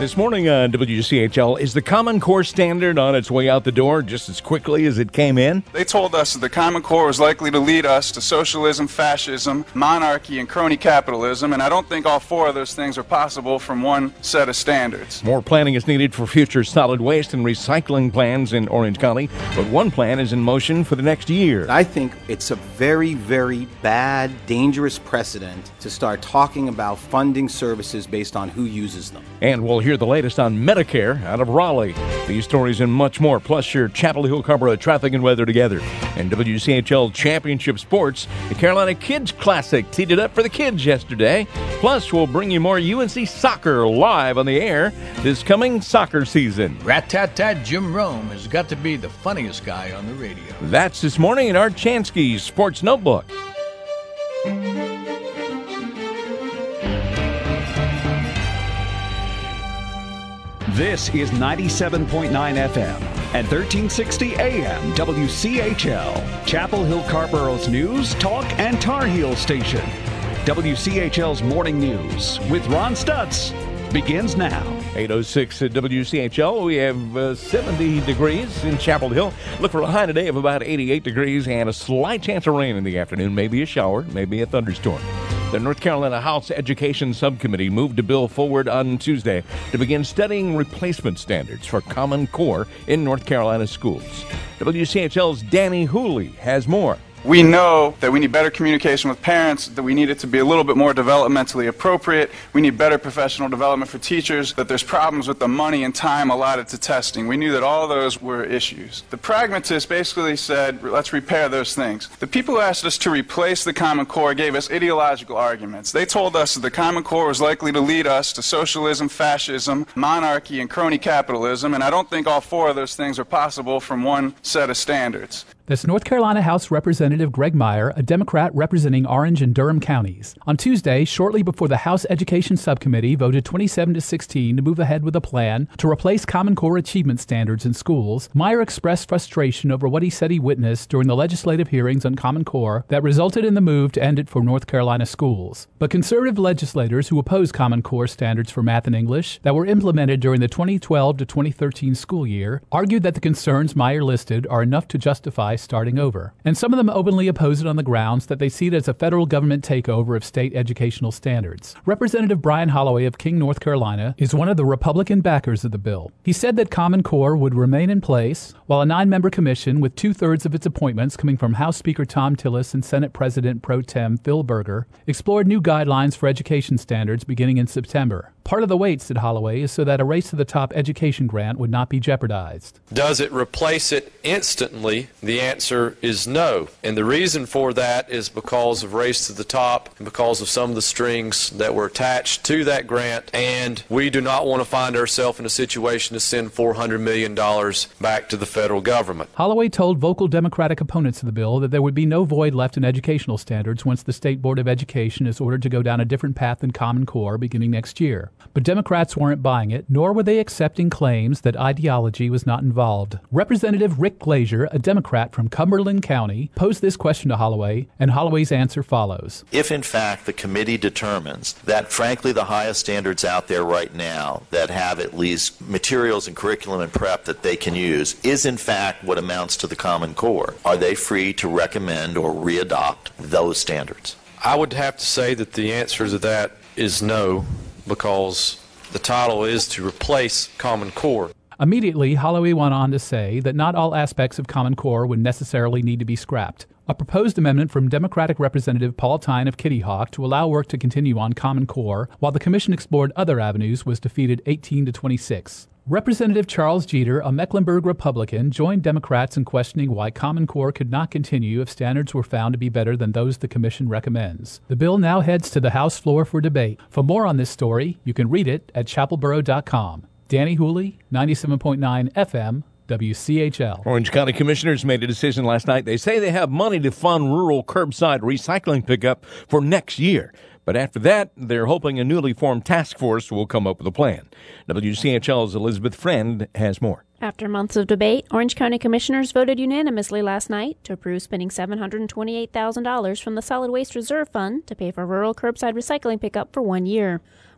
This morning on WCHL, is the Common Core standard on its way out the door just as quickly as it came in? They told us that the Common Core was likely to lead us to socialism, fascism, monarchy, and crony capitalism, and I don't think all four of those things are possible from one set of standards. More planning is needed for future solid waste and recycling plans in Orange County, but one plan is in motion for the next year. I think it's a very, very bad, dangerous precedent to start talking about funding services based on who uses them. And we'll hear the latest on Medicare out of Raleigh. These stories and much more, plus your Chapel Hill Carrboro traffic and weather together. And WCHL Championship Sports, the Carolina Kids Classic teed it up for the kids yesterday. Plus, we'll bring you more UNC soccer live on the air this coming soccer season. Rat-tat-tat, Jim Rome has got to be the funniest guy on the radio. That's this morning in Art Chansky's Sports Notebook. This is 97.9 FM and 1360 AM WCHL, Chapel Hill Carrboro's news, talk, and Tar Heel station. WCHL's Morning News with Ron Stutz begins now. 8:06 at WCHL. We have 70 degrees in Chapel Hill. Look for a high today of about 88 degrees and a slight chance of rain in the afternoon. Maybe a shower, maybe a thunderstorm. The North Carolina House Education Subcommittee moved a bill forward on Tuesday to begin studying replacement standards for Common Core in North Carolina schools. WCHL's Danny Hooley has more. We know that we need better communication with parents, that we need it to be a little bit more developmentally appropriate. We need better professional development for teachers, that there's problems with the money and time allotted to testing. We knew that all those were issues. The pragmatists basically said, let's repair those things. The people who asked us to replace the Common Core gave us ideological arguments. They told us that the Common Core was likely to lead us to socialism, fascism, monarchy, and crony capitalism, and I don't think all four of those things are possible from one set of standards. That's North Carolina House Representative Greg Meyer, a Democrat representing Orange and Durham counties. On Tuesday, shortly before the House Education Subcommittee voted 27-16 to move ahead with a plan to replace Common Core achievement standards in schools, Meyer expressed frustration over what he said he witnessed during the legislative hearings on Common Core that resulted in the move to end it for North Carolina schools. But conservative legislators who oppose Common Core standards for math and English that were implemented during the 2012 to 2013 school year argued that the concerns Meyer listed are enough to justify starting over. And some of them openly oppose it on the grounds that they see it as a federal government takeover of state educational standards. Representative Brian Holloway of King, North Carolina, is one of the Republican backers of the bill. He said that Common Core would remain in place, while a 9-member commission with 2/3 of its appointments coming from House Speaker Tom Tillis and Senate President Pro Tem Phil Berger explored new guidelines for education standards beginning in September. Part of the wait, said Holloway, is so that a race to the top education grant would not be jeopardized. Does it replace it instantly? The answer is no. And the reason for that is because of race to the top and because of some of the strings that were attached to that grant. And we do not want to find ourselves in a situation to send $400 million back to the federal government. Holloway told vocal Democratic opponents of the bill that there would be no void left in educational standards once the State Board of Education is ordered to go down a different path than Common Core beginning next year. But Democrats weren't buying it, nor were they accepting claims that ideology was not involved. Representative Rick Glazier, a Democrat from Cumberland County, posed this question to Holloway, and Holloway's answer follows. If, in fact, the committee determines that, frankly, the highest standards out there right now that have at least materials and curriculum and prep that they can use is, in fact, what amounts to the Common Core, are they free to recommend or readopt those standards? I would have to say that the answer to that is no, because the title is to replace Common Core. Immediately, Holloway went on to say that not all aspects of Common Core would necessarily need to be scrapped. A proposed amendment from Democratic Representative Paul Tyne of Kitty Hawk to allow work to continue on Common Core while the commission explored other avenues was defeated 18-26. Representative Charles Jeter, a Mecklenburg Republican, joined Democrats in questioning why Common Core could not continue if standards were found to be better than those the commission recommends. The bill now heads to the House floor for debate. For more on this story, you can read it at chapelboro.com. Danny Hooley, 97.9 FM, WCHL. Orange County Commissioners made a decision last night. They say they have money to fund rural curbside recycling pickup for next year. But after that, they're hoping a newly formed task force will come up with a plan. WCHL's Elizabeth Friend has more. After months of debate, Orange County Commissioners voted unanimously last night to approve spending $728,000 from the Solid Waste Reserve Fund to pay for rural curbside recycling pickup for 1 year.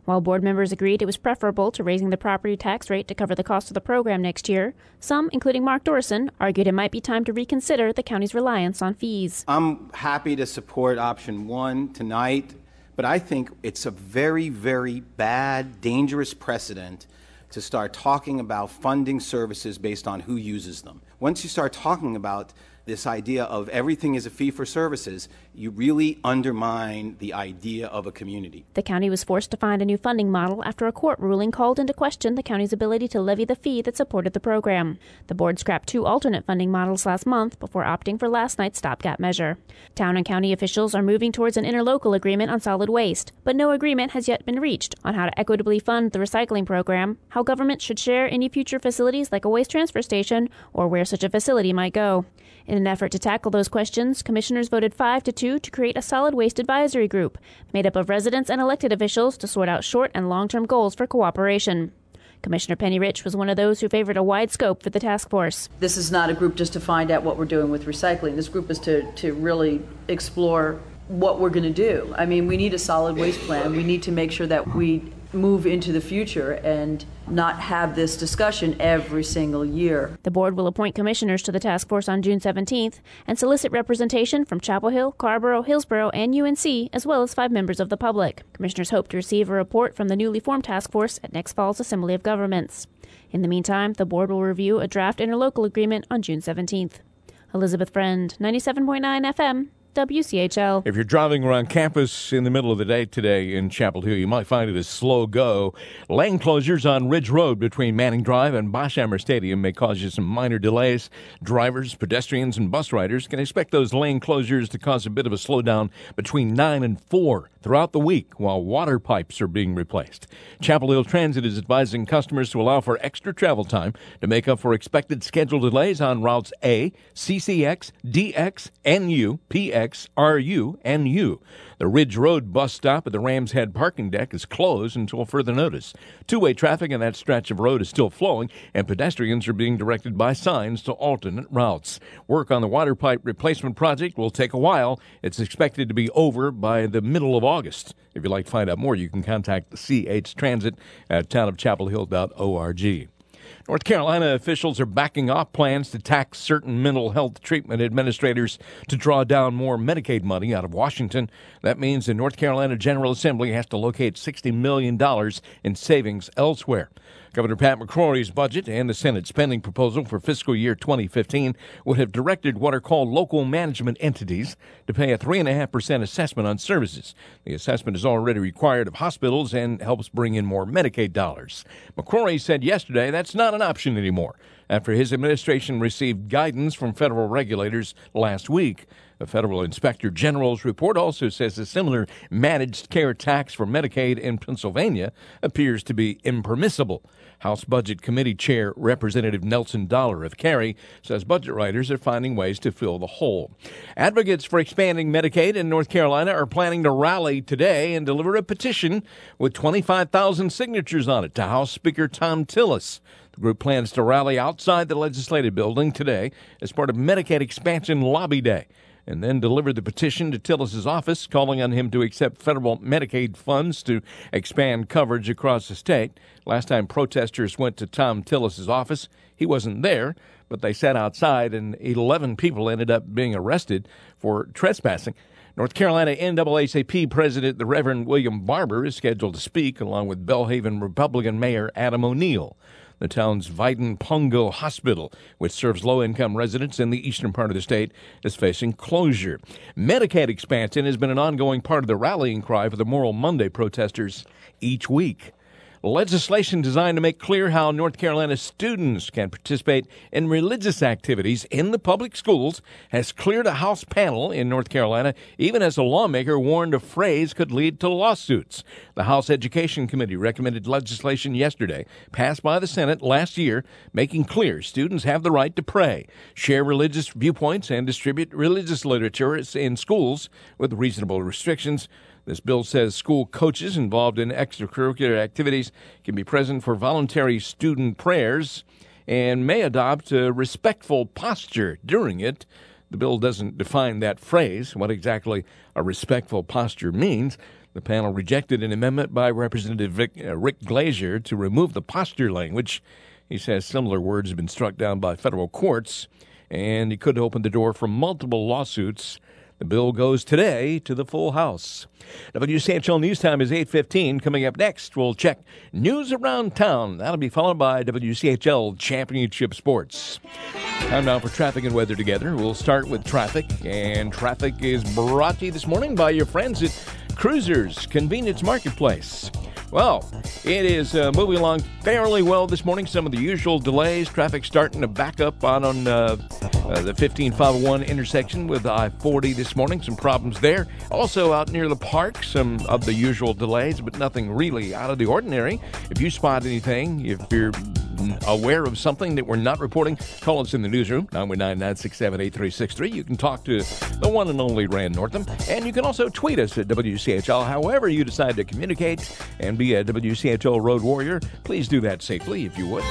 While board members agreed it was preferable to raising the property tax rate to cover the cost of the program next year, some, including Mark Dorson, argued it might be time to reconsider the county's reliance on fees. I'm happy to support option 1 tonight, but I think it's a very, very bad, dangerous precedent to start talking about funding services based on who uses them. Once you start talking about this idea of everything is a fee for services, you really undermine the idea of a community. The county was forced to find a new funding model after a court ruling called into question the county's ability to levy the fee that supported the program. The board scrapped 2 alternate funding models last month before opting for last night's stopgap measure. Town and county officials are moving towards an interlocal agreement on solid waste, but no agreement has yet been reached on how to equitably fund the recycling program, how government should share any future facilities like a waste transfer station, or where such a facility might go. In an effort to tackle those questions, commissioners voted 5-2 to create a solid waste advisory group made up of residents and elected officials to sort out short and long-term goals for cooperation. Commissioner Penny Rich was one of those who favored a wide scope for the task force. This is not a group just to find out what we're doing with recycling. This group is to really explore what we're going to do. I mean, we need a solid waste plan. We need to make sure that we move into the future and not have this discussion every single year. The board will appoint commissioners to the task force on June 17th and solicit representation from Chapel Hill, Carrboro, Hillsborough, and UNC, as well as 5 members of the public. Commissioners hope to receive a report from the newly formed task force at next fall's Assembly of Governments. In the meantime, the board will review a draft interlocal agreement on June 17th. Elizabeth Friend, 97.9 FM. WCHL. If you're driving around campus in the middle of the day today in Chapel Hill, you might find it a slow go. Lane closures on Ridge Road between Manning Drive and Boschhammer Stadium may cause you some minor delays. Drivers, pedestrians, and bus riders can expect those lane closures to cause a bit of a slowdown between 9 and 4 throughout the week while water pipes are being replaced. Chapel Hill Transit is advising customers to allow for extra travel time to make up for expected schedule delays on routes A, CCX, DX, NU, PX, RU, and U. The Ridge Road bus stop at the Rams Head parking deck is closed until further notice. Two-way traffic in that stretch of road is still flowing, and pedestrians are being directed by signs to alternate routes. Work on the water pipe replacement project will take a while. It's expected to be over by the middle of August. If you'd like to find out more, you can contact the CH Transit at townofchapelhill.org. North Carolina officials are backing off plans to tax certain mental health treatment administrators to draw down more Medicaid money out of Washington. That means the North Carolina General Assembly has to locate $60 million in savings elsewhere. Governor Pat McCrory's budget and the Senate spending proposal for fiscal year 2015 would have directed what are called local management entities to pay a 3.5% assessment on services. The assessment is already required of hospitals and helps bring in more Medicaid dollars. McCrory said yesterday that's not an option anymore after his administration received guidance from federal regulators last week. The Federal Inspector General's report also says a similar managed care tax for Medicaid in Pennsylvania appears to be impermissible. House Budget Committee Chair Representative Nelson Dollar of Cary says budget writers are finding ways to fill the hole. Advocates for expanding Medicaid in North Carolina are planning to rally today and deliver a petition with 25,000 signatures on it to House Speaker Thom Tillis. The group plans to rally outside the legislative building today as part of Medicaid Expansion Lobby Day, and then deliver the petition to Tillis's office, calling on him to accept federal Medicaid funds to expand coverage across the state. Last time protesters went to Thom Tillis's office, he wasn't there, but they sat outside, and 11 people ended up being arrested for trespassing. North Carolina NAACP President the Reverend William Barber is scheduled to speak, along with Belhaven Republican Mayor Adam O'Neill. The town's Viden-Pongo Hospital, which serves low-income residents in the eastern part of the state, is facing closure. Medicaid expansion has been an ongoing part of the rallying cry for the Moral Monday protesters each week. Legislation designed to make clear how North Carolina students can participate in religious activities in the public schools has cleared a House panel in North Carolina, even as a lawmaker warned a phrase could lead to lawsuits. The House Education Committee recommended legislation yesterday, passed by the Senate last year, making clear students have the right to pray, share religious viewpoints, and distribute religious literature in schools with reasonable restrictions. This bill says school coaches involved in extracurricular activities can be present for voluntary student prayers and may adopt a respectful posture during it. The bill doesn't define that phrase, what exactly a respectful posture means. The panel rejected an amendment by Representative Rick Glazier to remove the posture language. He says similar words have been struck down by federal courts, and he could open the door for multiple lawsuits. The bill goes today to the full House. WCHL News Time is 8:15. Coming up next, we'll check news around town. That'll be followed by WCHL Championship Sports. Time now for traffic and weather together. We'll start with traffic, and traffic is brought to you this morning by your friends at Cruisers Convenience Marketplace. Well, it is moving along fairly well this morning. Some of the usual delays. Traffic starting to back up on the 15501 intersection with I-40 this morning. Some problems there. Also out near the park, some of the usual delays, but nothing really out of the ordinary. If you spot anything, if you're aware of something that we're not reporting, call us in the newsroom, 919-967-8363. You can talk to the one and only Rand Northam, and you can also tweet us at WCHL. However you decide to communicate and be a WCHL Road Warrior, please do that safely if you would.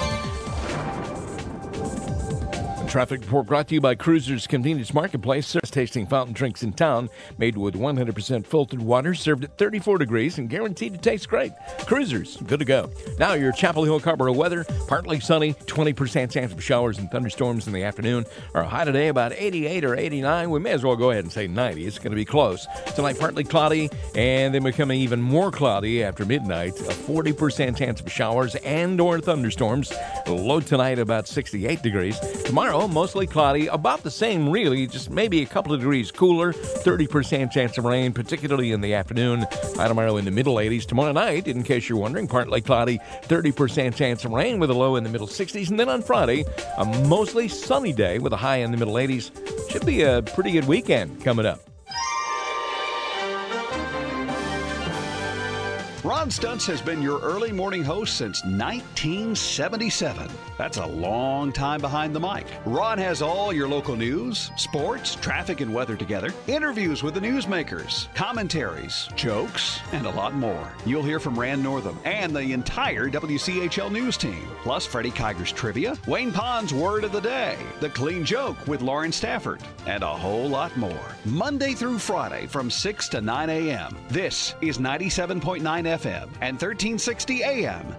Traffic report brought to you by Cruisers Convenience Marketplace. Tasting fountain drinks in town, made with 100% filtered water, served at 34 degrees and guaranteed to taste great. Cruisers, good to go. Now your Chapel Hill Carrboro weather, partly sunny, 20% chance of showers and thunderstorms in the afternoon. Our high today about 88 or 89. We may as well go ahead and say 90. It's going to be close. Tonight partly cloudy and then becoming even more cloudy after midnight. A 40% chance of showers and or thunderstorms. Low tonight about 68 degrees. Tomorrow mostly cloudy, about the same really, just maybe a couple of degrees cooler, 30% chance of rain, particularly in the afternoon. High tomorrow in the middle 80s. Tomorrow night, in case you're wondering, partly cloudy, 30% chance of rain with a low in the middle 60s. And then on Friday, a mostly sunny day with a high in the middle 80s. Should be a pretty good weekend coming up. Ron Stutz has been your early morning host since 1977. That's a long time behind the mic. Ron has all your local news, sports, traffic, and weather together, interviews with the newsmakers, commentaries, jokes, and a lot more. You'll hear from Rand Northam and the entire WCHL news team, plus Freddie Kiger's trivia, Wayne Pond's word of the day, the clean joke with Lauren Stafford, and a whole lot more. Monday through Friday from 6 to 9 a.m. This is 97.9 FM and 1360 AM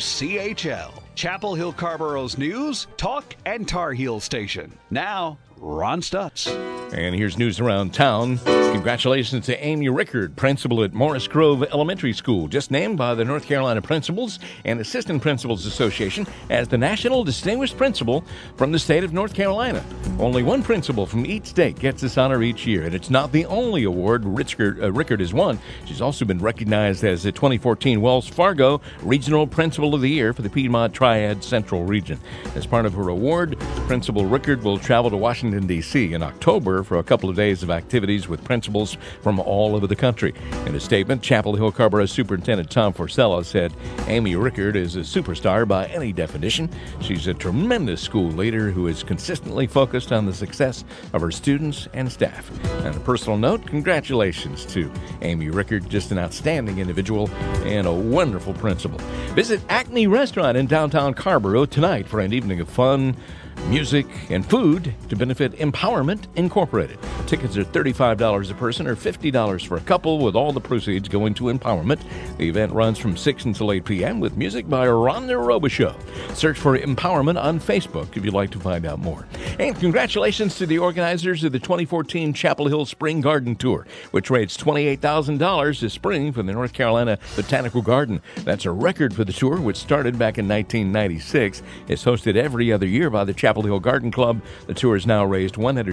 WCHL, Chapel Hill Carrboro's news, talk, and Tar Heel station. Now, Ron Stutz. And here's news around town. Congratulations to Amy Rickard, principal at Morris Grove Elementary School, just named by the North Carolina Principals and Assistant Principals Association as the National Distinguished Principal from the state of North Carolina. Only one principal from each state gets this honor each year, and it's not the only award Rickard has won. She's also been recognized as the 2014 Wells Fargo Regional Principal of the Year for the Piedmont Triad Central Region. As part of her award, Principal Rickard will travel to Washington, D.C. in October for a couple of days of activities with principals from all over the country. In a statement, Chapel Hill Carrboro Superintendent Tom Forcella said, Amy Rickard is a superstar by any definition. She's a tremendous school leader who is consistently focused on the success of her students and staff. On a personal note, congratulations to Amy Rickard, just an outstanding individual and a wonderful principal. Visit Acme Restaurant in downtown Carrboro tonight for an evening of fun, music, and food to benefit Empowerment Incorporated. Tickets are $35 a person or $50 for a couple, with all the proceeds going to Empowerment. The event runs from 6 until 8 p.m. with music by Ron Robichaux. Search for Empowerment on Facebook if you'd like to find out more. And congratulations to the organizers of the 2014 Chapel Hill Spring Garden Tour, which raised $28,000 this spring for the North Carolina Botanical Garden. That's a record for the tour, which started back in 1996. It's hosted every other year by the Chapel Hill Garden Club. The tour has now raised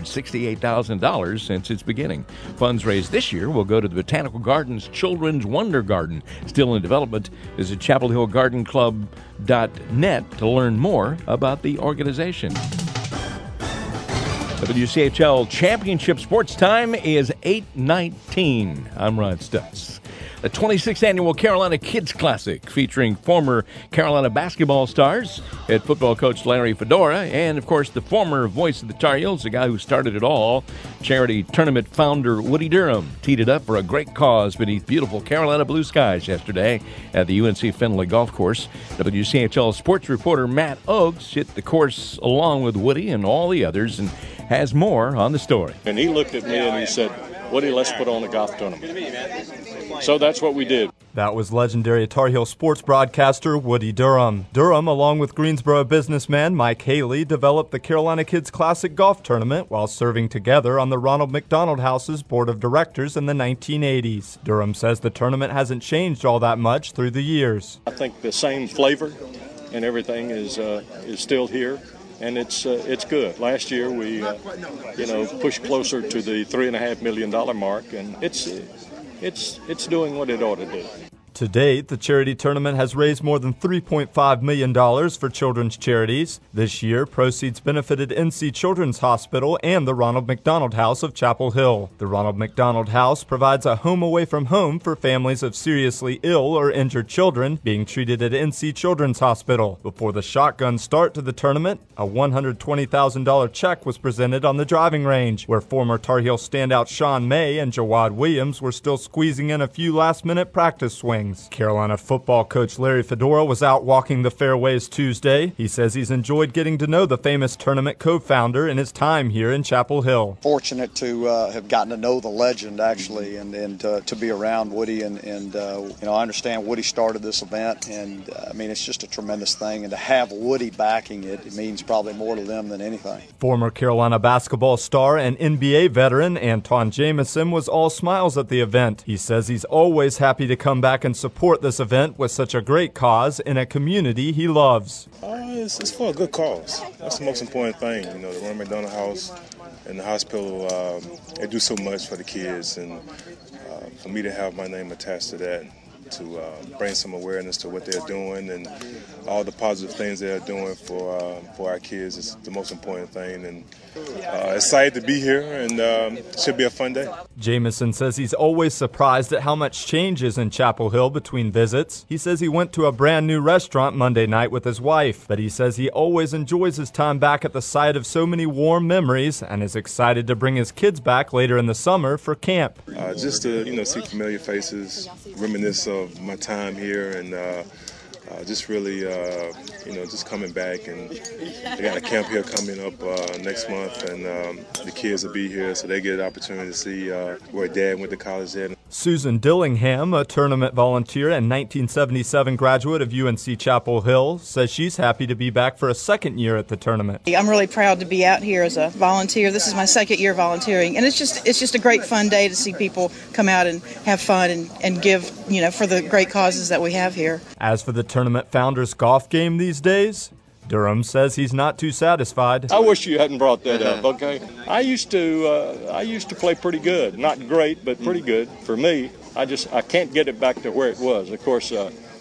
$168,000 since its beginning. Funds raised this year will go to the Botanical Gardens Children's Wonder Garden, still in development. Visit chapelhillgardenclub.net to learn more about the organization. WCHL Championship Sports Time is 8:19. I'm Ron Stutz. The 26th Annual Carolina Kids Classic, featuring former Carolina basketball stars, head football coach Larry Fedora, and, of course, the former voice of the Tar Heels, the guy who started it all, charity tournament founder Woody Durham, teed it up for a great cause beneath beautiful Carolina blue skies yesterday at the UNC Findlay Golf Course. WCHL sports reporter Matt Oakes hit the course along with Woody and all the others and has more on the story. And he looked at me and he said, Woody, let's put on a golf tournament. So that's what we did. That was legendary Tar Heel sports broadcaster Woody Durham. Durham, along with Greensboro businessman Mike Haley, developed the Carolina Kids Classic Golf Tournament while serving together on the Ronald McDonald House's board of directors in the 1980s. Durham says the tournament hasn't changed all that much through the years. I think the same flavor and everything is still here. And it's good. Last year we, pushed closer to the $3.5 million mark, and it's doing what it ought to do. To date, the charity tournament has raised more than $3.5 million for children's charities. This year, proceeds benefited NC Children's Hospital and the Ronald McDonald House of Chapel Hill. The Ronald McDonald House provides a home away from home for families of seriously ill or injured children being treated at NC Children's Hospital. Before the shotgun start to the tournament, a $120,000 check was presented on the driving range, where former Tar Heel standout Sean May and Jawad Williams were still squeezing in a few last-minute practice swings. Carolina football coach Larry Fedora was out walking the fairways Tuesday. He says he's enjoyed getting to know the famous tournament co-founder in his time here in Chapel Hill. Fortunate to have gotten to know the legend, actually, and to be around Woody. And I understand Woody started this event, and it's just a tremendous thing. And to have Woody backing it, it means probably more to them than anything. Former Carolina basketball star and NBA veteran Antawn Jamison was all smiles at the event. He says he's always happy to come back and support this event with such a great cause in a community he loves. It's for a good cause. That's the most important thing. The Ronald McDonald House and the hospital, they do so much for the kids, and for me to have my name attached to that, to bring some awareness to what they're doing and all the positive things they're doing for our kids is the most important thing. And excited to be here, and it should be a fun day. Jamison says he's always surprised at how much changes in Chapel Hill between visits. He says he went to a brand new restaurant Monday night with his wife, but he says he always enjoys his time back at the site of so many warm memories and is excited to bring his kids back later in the summer for camp. Just to see familiar faces, reminisce of my time here, and just really, just coming back. And they got a camp here coming up next month, and the kids will be here, so they get an opportunity to see where Dad went to college at. Susan Dillingham, a tournament volunteer and 1977 graduate of UNC Chapel Hill, says she's happy to be back for a second year at the tournament. I'm really proud to be out here as a volunteer. This is my second year volunteering, and it's just a great fun day to see people come out and have fun and give, for the great causes that we have here. As for the tournament founders' golf game these days, Durham says he's not too satisfied. I wish you hadn't brought that up, okay? I used to play pretty good. Not great, but pretty good. For me, I can't get it back to where it was. Of course,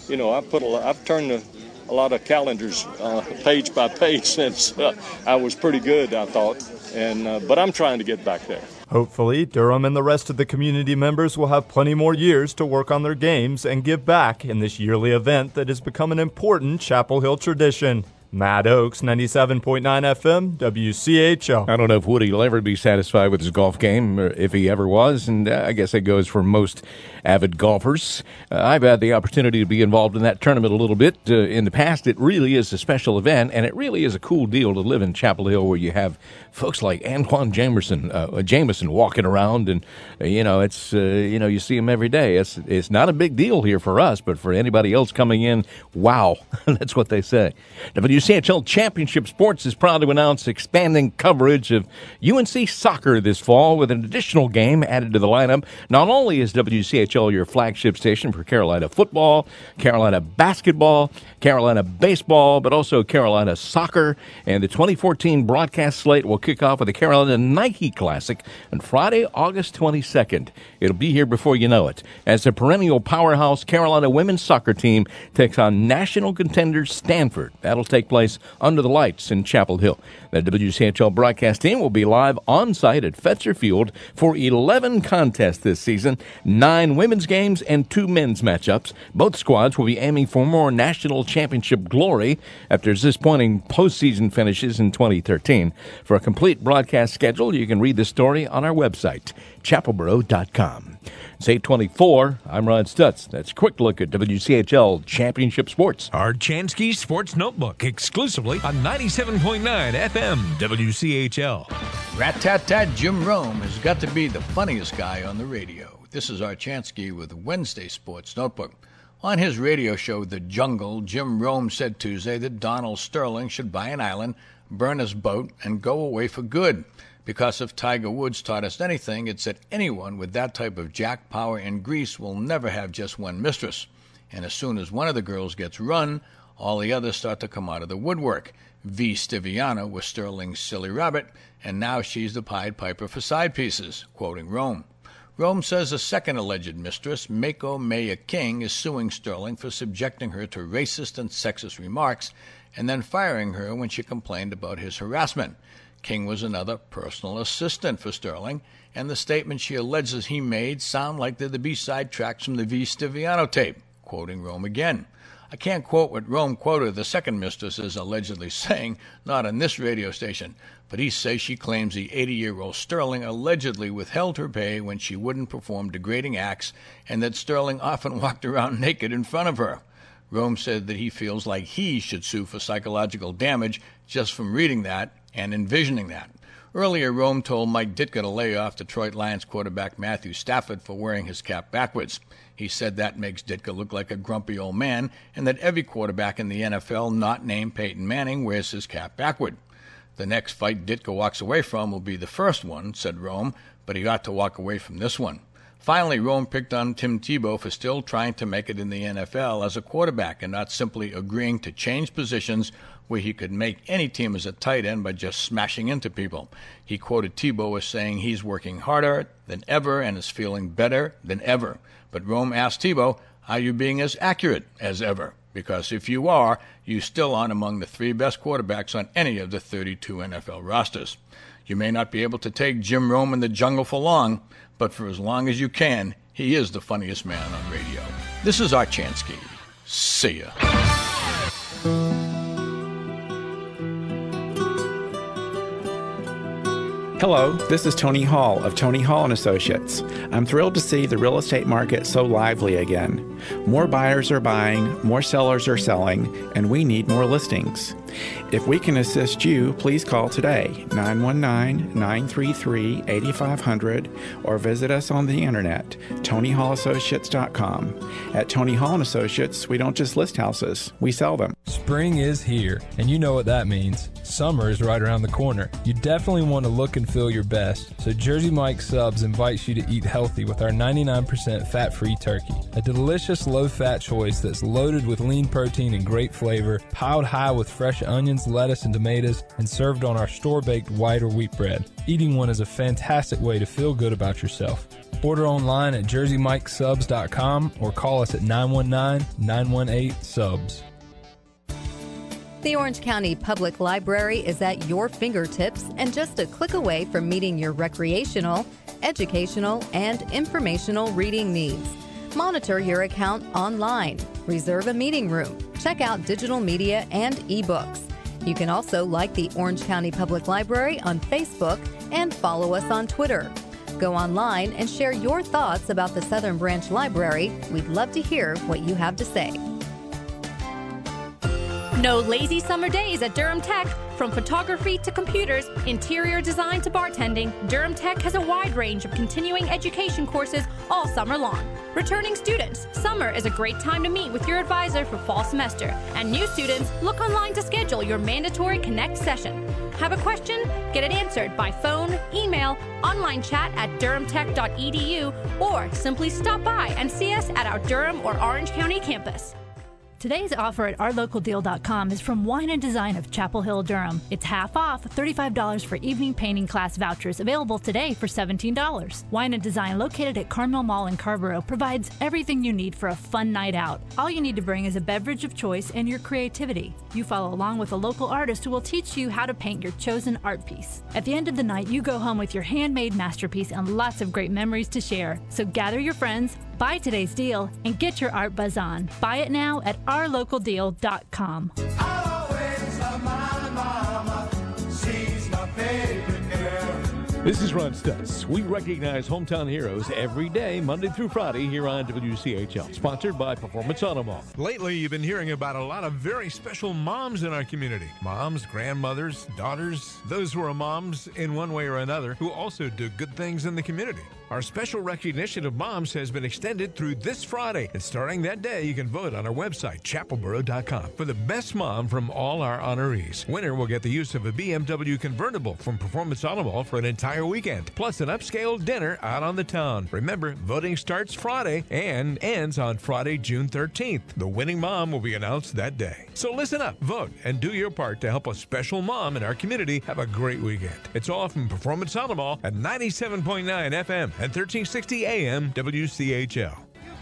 I've turned a lot of calendars page by page since I was pretty good, I thought. But I'm trying to get back there. Hopefully, Durham and the rest of the community members will have plenty more years to work on their games and give back in this yearly event that has become an important Chapel Hill tradition. Matt Oakes, 97.9 FM, WCHL. I don't know if Woody will ever be satisfied with his golf game, or if he ever was, and I guess it goes for most avid golfers. I've had the opportunity to be involved in that tournament a little bit in the past. It really is a special event, and it really is a cool deal to live in Chapel Hill, where you have folks like Antawn Jamison walking around, and it's you see him every day. It's not a big deal here for us, but for anybody else coming in, wow, that's what they say. WCHL Championship Sports is proud to announce expanding coverage of UNC soccer this fall with an additional game added to the lineup. Not only is WCHL your flagship station for Carolina football, Carolina basketball, Carolina baseball, but also Carolina soccer. And the 2014 broadcast slate will kick off with the Carolina Nike Classic on Friday, August 22nd. It'll be here before you know it, as the perennial powerhouse Carolina women's soccer team takes on national contender Stanford. That'll take place under the lights in Chapel Hill. The WCHL broadcast team will be live on site at Fetzer Field for 11 contests this season, 9 women's games and 2 men's matchups. Both squads will be aiming for more national championship glory after disappointing postseason finishes in 2013. For a complete broadcast schedule, you can read the story on our website, chapelboro.com. It's 8:24. I'm Ron Stutz. That's a quick look at WCHL Championship Sports. Our Chansky Sports Notebook, exclusively on 97.9 FM WCHL. Rat-tat-tat, Jim Rome has got to be the funniest guy on the radio. This is Archansky with Wednesday Sports Notebook. On his radio show, The Jungle, Jim Rome said Tuesday that Donald Sterling should buy an island, burn his boat, and go away for good. Because if Tiger Woods taught us anything, it's that anyone with that type of jack power and grease will never have just one mistress. And as soon as one of the girls gets run, all the others start to come out of the woodwork. V. Stiviano was Sterling's silly rabbit, and now she's the Pied Piper for side pieces, quoting Rome. Rome says a second alleged mistress, Mako Maya King, is suing Sterling for subjecting her to racist and sexist remarks and then firing her when she complained about his harassment. King was another personal assistant for Sterling, and the statements she alleges he made sound like they're the B-side tracks from the V. Stiviano tape, quoting Rome again. I can't quote what Rome quoted the second mistress as allegedly saying, not on this radio station, but he says she claims the 80-year-old Sterling allegedly withheld her pay when she wouldn't perform degrading acts and that Sterling often walked around naked in front of her. Rome said that he feels like he should sue for psychological damage just from reading that and envisioning that. Earlier, Rome told Mike Ditka to lay off Detroit Lions quarterback Matthew Stafford for wearing his cap backwards. He said that makes Ditka look like a grumpy old man and that every quarterback in the NFL not named Peyton Manning wears his cap backward. The next fight Ditka walks away from will be the first one, said Rome, but he ought to walk away from this one. Finally, Rome picked on Tim Tebow for still trying to make it in the NFL as a quarterback and not simply agreeing to change positions where he could make any team as a tight end by just smashing into people. He quoted Tebow as saying he's working harder than ever and is feeling better than ever. But Rome asked Tebow, are you being as accurate as ever? Because if you are, you still aren't among the 3 best quarterbacks on any of the 32 NFL rosters. You may not be able to take Jim Rome in the jungle for long, but for as long as you can, he is the funniest man on radio. This is Archansky. See ya. Hello, this is Tony Hall of Tony Hall & Associates. I'm thrilled to see the real estate market so lively again. More buyers are buying, more sellers are selling, and we need more listings. If we can assist you, please call today, 919-933-8500, or visit us on the internet, TonyHallAssociates.com. At Tony Hall & Associates, we don't just list houses, we sell them. Spring is here, and you know what that means. Summer is right around the corner. You definitely want to look and feel your best, so Jersey Mike's Subs invites you to eat healthy with our 99% fat-free turkey. A delicious low-fat choice that's loaded with lean protein and great flavor, piled high with fresh onions, lettuce, and tomatoes, and served on our store-baked white or wheat bread. Eating one is a fantastic way to feel good about yourself. Order online at jerseymikesubs.com or call us at 919-918-SUBS. The Orange County Public Library is at your fingertips and just a click away from meeting your recreational, educational, and informational reading needs. Monitor your account online, reserve a meeting room, check out digital media and ebooks. You can also like the Orange County Public Library on Facebook and follow us on Twitter. Go online and share your thoughts about the Southern Branch Library. We'd love to hear what you have to say. No lazy summer days at Durham Tech. From photography to computers, interior design to bartending, Durham Tech has a wide range of continuing education courses all summer long. Returning students, summer is a great time to meet with your advisor for fall semester. And new students, look online to schedule your mandatory Connect session. Have a question? Get it answered by phone, email, online chat at durhamtech.edu, or simply stop by and see us at our Durham or Orange County campus. Today's offer at ourlocaldeal.com is from Wine & Design of Chapel Hill, Durham. It's half off, $35 for evening painting class vouchers, available today for $17. Wine & Design, located at Carmel Mall in Carrboro, provides everything you need for a fun night out. All you need to bring is a beverage of choice and your creativity. You follow along with a local artist who will teach you how to paint your chosen art piece. At the end of the night, you go home with your handmade masterpiece and lots of great memories to share. So gather your friends, buy today's deal, and get your art buzz on. Buy it now at ourlocaldeal.com. This is Ron Stutz. We recognize hometown heroes every day, Monday through Friday, here on WCHL. Sponsored by Performance Auto Mall. Lately, you've been hearing about a lot of very special moms in our community. Moms, grandmothers, daughters, those who are moms in one way or another who also do good things in the community. Our special recognition of moms has been extended through this Friday. And starting that day, you can vote on our website, chapelboro.com, for the best mom from all our honorees. Winner will get the use of a BMW convertible from Performance Automall for an entire weekend, plus an upscale dinner out on the town. Remember, voting starts Friday and ends on Friday, June 13th. The winning mom will be announced that day. So listen up, vote, and do your part to help a special mom in our community have a great weekend. It's all from Performance Automall at 97.9 FM and 1360 AM WCHL.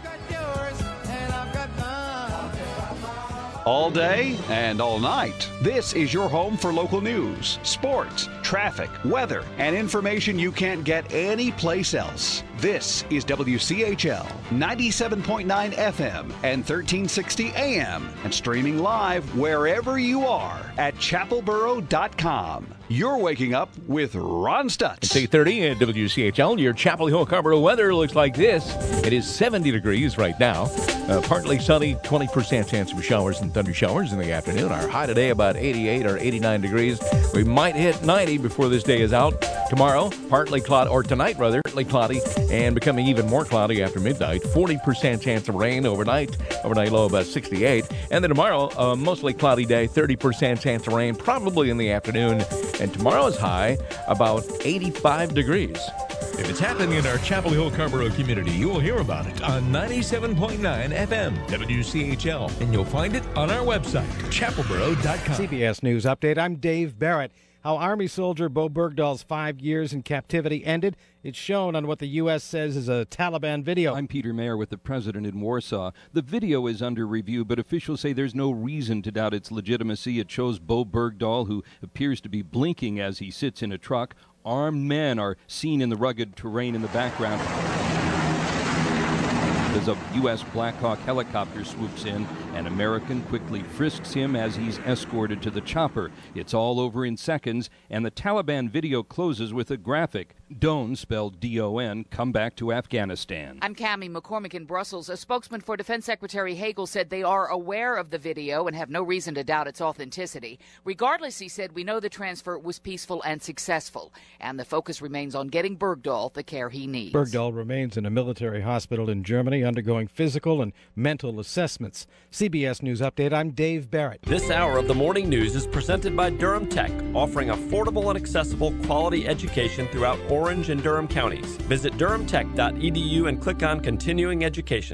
All day and all night. This is your home for local news, sports, traffic, weather, and information you can't get anyplace else. This is WCHL 97.9 FM and 1360 AM and streaming live wherever you are at chapelboro.com. You're waking up with Ron Stutz. It's 8:30 at WCHL. Your Chapel Hill Carrboro weather looks like this. It is 70 degrees right now. Partly sunny, 20% chance of showers and thunder showers in the afternoon. Our high today about 88 or 89 degrees. We might hit 90 before this day is out. Tomorrow, partly cloudy, or tonight rather, partly cloudy and becoming even more cloudy after midnight. 40% chance of rain overnight. Overnight low about 68. And then tomorrow, mostly cloudy day, 30% chance of rain probably in the afternoon. And tomorrow's high about 85 degrees. If it's happening in our Chapel Hill Carrboro community, you will hear about it on 97.9 FM WCHL, and you'll find it on our website, chapelboro.com. CBS News Update. I'm Dave Barrett. How Army soldier Bo Bergdahl's 5 years in captivity ended, it's shown on what the U.S. says is a Taliban video. I'm Peter Mayer with the president in Warsaw. The video is under review, but officials say there's no reason to doubt its legitimacy. It shows Bo Bergdahl, who appears to be blinking as he sits in a truck. Armed men are seen in the rugged terrain in the background as a U.S. Black Hawk helicopter swoops in. An American quickly frisks him as he's escorted to the chopper. It's all over in seconds, and the Taliban video closes with a graphic. Don, spelled D-O-N, come back to Afghanistan. I'm Cammie McCormick in Brussels. A spokesman for Defense Secretary Hagel said they are aware of the video and have no reason to doubt its authenticity. Regardless, he said, we know the transfer was peaceful and successful, and the focus remains on getting Bergdahl the care he needs. Bergdahl remains in a military hospital in Germany undergoing physical and mental assessments. CBS News Update, I'm Dave Barrett. This hour of the morning news is presented by Durham Tech, offering affordable and accessible quality education throughout Orange and Durham counties. Visit durhamtech.edu and click on Continuing Education.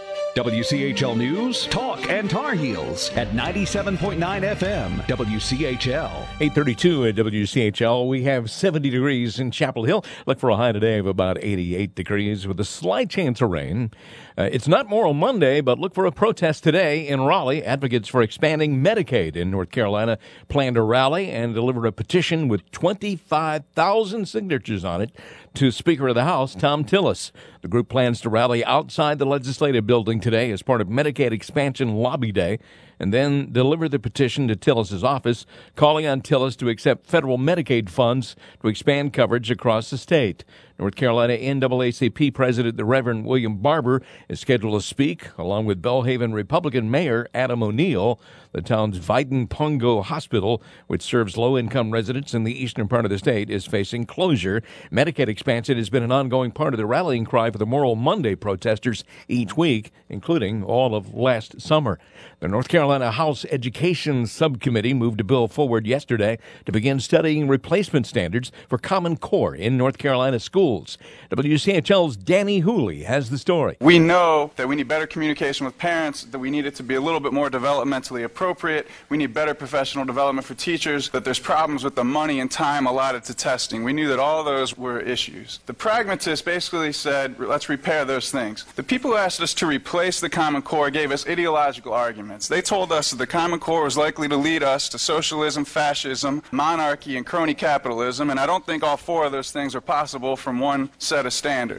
WCHL News, Talk, and Tar Heels at 97.9 FM, WCHL. 8:32 at WCHL. We have 70 degrees in Chapel Hill. Look for a high today of about 88 degrees with a slight chance of rain. It's not Moral Monday, but look for a protest today in Raleigh. Advocates for expanding Medicaid in North Carolina plan to rally and deliver a petition with 25,000 signatures on it to Speaker of the House, Thom Tillis. The group plans to rally outside the legislative building today as part of Medicaid Expansion Lobby Day, and then deliver the petition to Tillis' office, calling on Tillis to accept federal Medicaid funds to expand coverage across the state. North Carolina NAACP President the Reverend William Barber is scheduled to speak, along with Belhaven Republican Mayor Adam O'Neill. The town's Viden-Pongo Hospital, which serves low-income residents in the eastern part of the state, is facing closure. Medicaid expansion has been an ongoing part of the rallying cry for the Moral Monday protesters each week, including all of last summer. The North Carolina House Education Subcommittee moved a bill forward yesterday to begin studying replacement standards for Common Core in North Carolina schools. WCHL's Danny Hooley has the story. We know that we need better communication with parents, that we need it to be a little bit more developmentally appropriate. We need better professional development for teachers, that there's problems with the money and time allotted to testing. We knew that all those were issues. The pragmatists basically said, let's repair those things. The people who asked us to replace the Common Core gave us ideological arguments. They told us that the Common Core was likely to lead us to socialism, fascism, monarchy, and crony capitalism, and I don't think all four of those things are possible from one set of standards.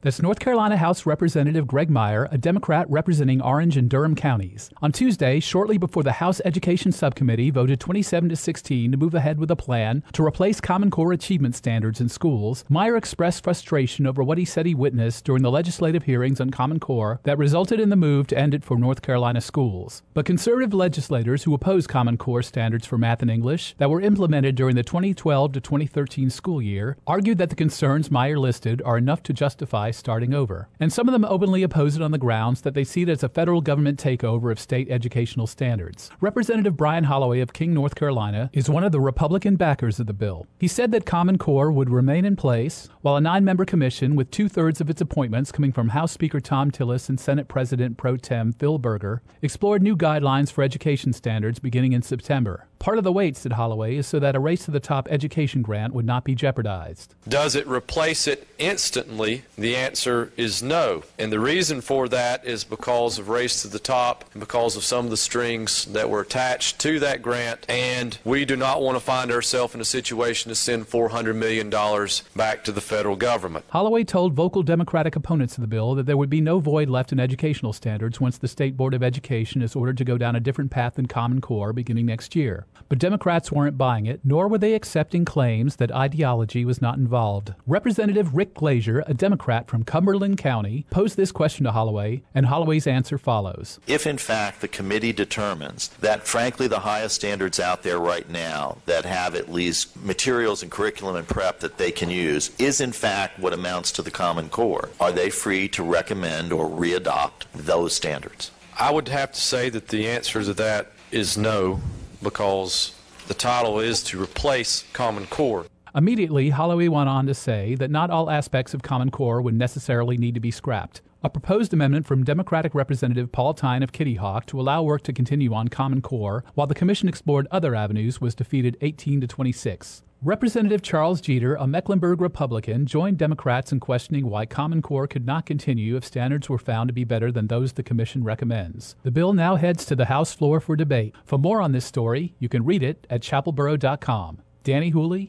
That's North Carolina House Representative Greg Meyer, a Democrat representing Orange and Durham counties. On Tuesday, shortly before the House Education Subcommittee voted 27-16 to move ahead with a plan to replace Common Core achievement standards in schools, Meyer expressed frustration over what he said he witnessed during the legislative hearings on Common Core that resulted in the move to end it for North Carolina schools. But conservative legislators who oppose Common Core standards for math and English that were implemented during the 2012 to 2013 school year argued that the concerns Meyer listed are enough to justify starting over. And some of them openly oppose it on the grounds that they see it as a federal government takeover of state educational standards. Representative Brian Holloway of King, North Carolina, is one of the Republican backers of the bill. He said that Common Core would remain in place, while a 9-member commission with 2/3 of its appointments coming from House Speaker Tom Tillis and Senate President Pro Tem Phil Berger explored new guidelines for education standards beginning in September. Part of the wait, said Holloway, is so that a race to the top education grant would not be jeopardized. Does it replace it instantly? The answer is no. And the reason for that is because of race to the top and because of some of the strings that were attached to that grant. And we do not want to find ourselves in a situation to send $400 million back to the federal government. Holloway told vocal Democratic opponents of the bill that there would be no void left in educational standards once the State Board of Education is ordered to go down a different path than Common Core beginning next year. But Democrats weren't buying it, nor were they accepting claims that ideology was not involved. Representative Rick Glazier, a Democrat from Cumberland County, posed this question to Holloway, and Holloway's answer follows. If, in fact, the committee determines that, frankly, the highest standards out there right now that have at least materials and curriculum and prep that they can use is, in fact, what amounts to the Common Core, are they free to recommend or readopt those standards? I would have to say that the answer to that is no, because the title is to replace Common Core. Immediately, Holloway went on to say that not all aspects of Common Core would necessarily need to be scrapped. A proposed amendment from Democratic Representative Paul Tyne of Kitty Hawk to allow work to continue on Common Core while the commission explored other avenues was defeated 18-26. Representative Charles Jeter, a Mecklenburg Republican, joined Democrats in questioning why Common Core could not continue if standards were found to be better than those the commission recommends. The bill now heads to the House floor for debate. For more on this story, you can read it at chapelboro.com. Danny Hooley,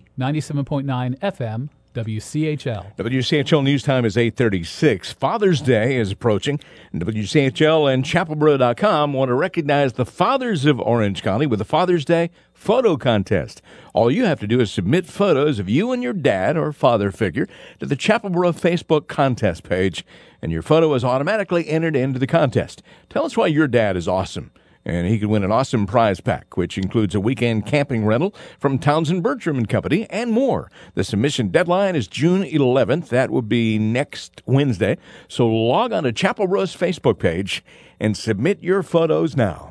97.9 FM, WCHL. WCHL News Time is 8:36. Father's Day is approaching. WCHL and chapelboro.com want to recognize the fathers of Orange County with the Father's Day photo contest. All you have to do is submit photos of you and your dad or father figure to the Chapelboro Facebook contest page, and your photo is automatically entered into the contest. Tell us why your dad is awesome, and he could win an awesome prize pack, which includes a weekend camping rental from Townsend Bertram & Company and more. The submission deadline is June 11th. That would be next Wednesday. So log on to Chapelboro's Facebook page and submit your photos now.